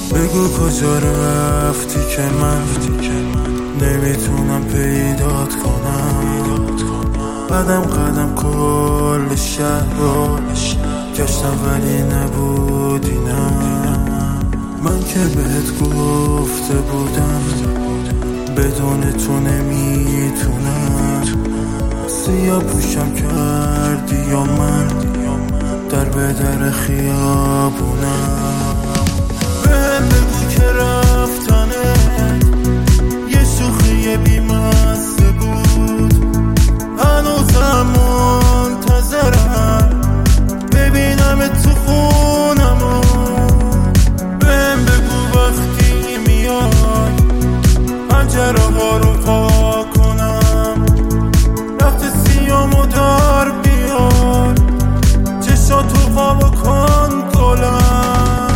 بگو کجا رفتی که من نمیتونم پیدات کنم. قدم کل شهر رو گشتم ولی نبودی. نه من که بهت گفته بودم بدون تو نمیتونم. سیاه پوشم کردی یا من در به در خیابونم. بهم بگو که رفتنه یه شوخی بی‌مزه بود، هنوزم منتظرم ببینم تو خونمو. بهم بگو وقتی میای پنجره ها رو پاک کنم، رخت سیامو دار بیار، چشاتو خواب کن گلم.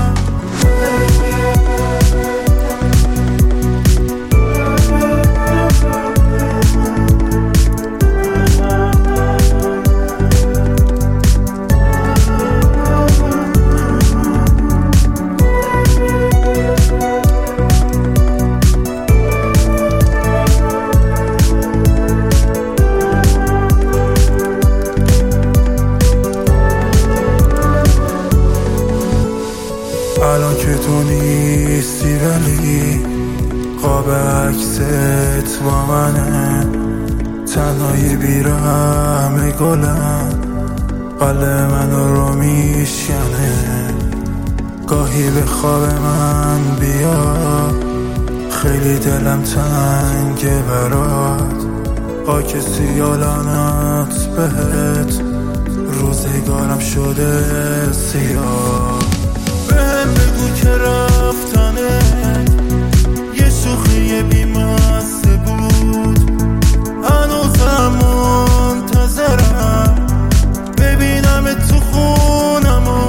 الان که تو نیستی ولی قاب عکست با منه، تنهای بیرحم گلم قلب منو رو میشکنه. گاهی به خواب من بیا، خیلی دلم تنگه برات، خاک سیالانت بهت روزگارم شده سیاه. بهم بگو که رفتنه یه شوخی بی‌مزه بود، هنوزم منتظرم ببینم تو خونمو.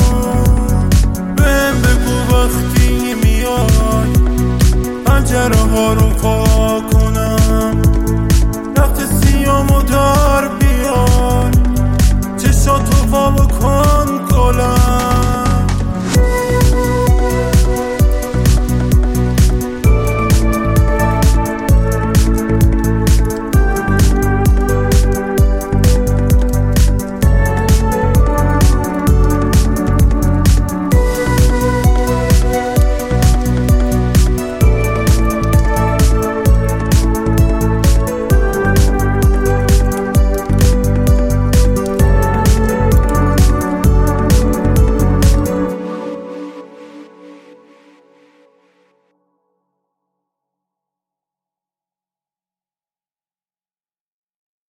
بهم بگو وقتی میای پنجره ها رو